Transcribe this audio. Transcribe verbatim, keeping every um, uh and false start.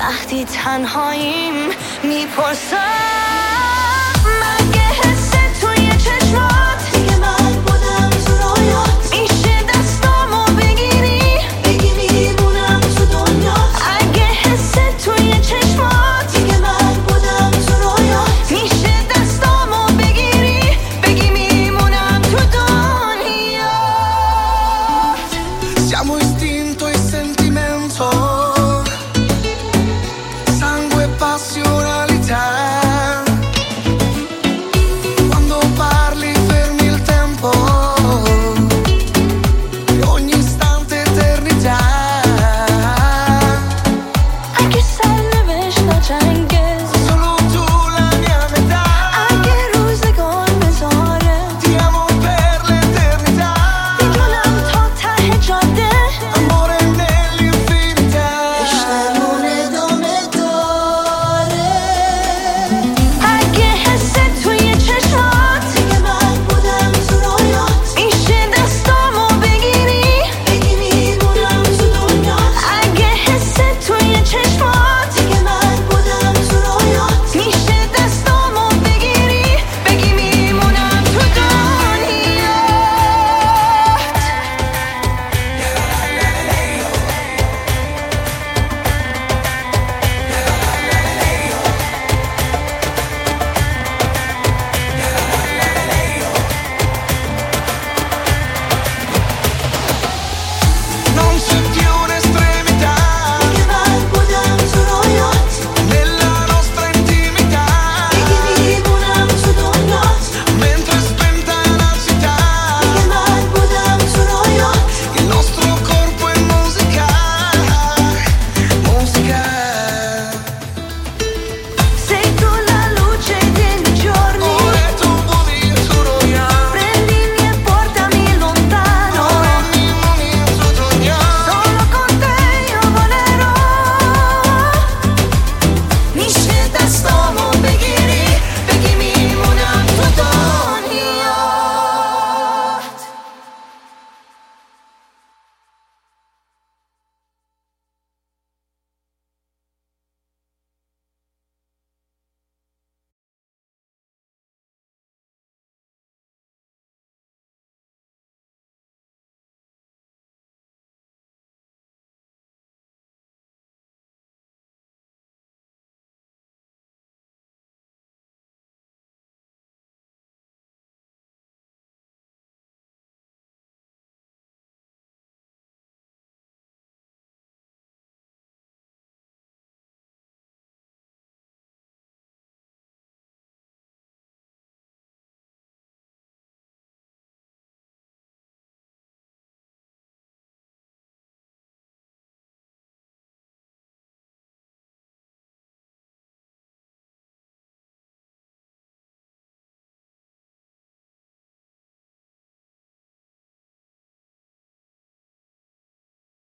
وقتی تنهاییم میپرسم مگه حس توی چشمات دیگه من بودم تو رویات میشه دستامو بگیری بگی میمونم تو دنیات اگه حس توی چشمات دیگه من بودم تو رویات میشه دستامو بگیری بگی میمونم تو دنیات Siamo istinto e sentimento, sangue e passionalità. Quando parli fermi il tempo e ogni istante eternità. I guess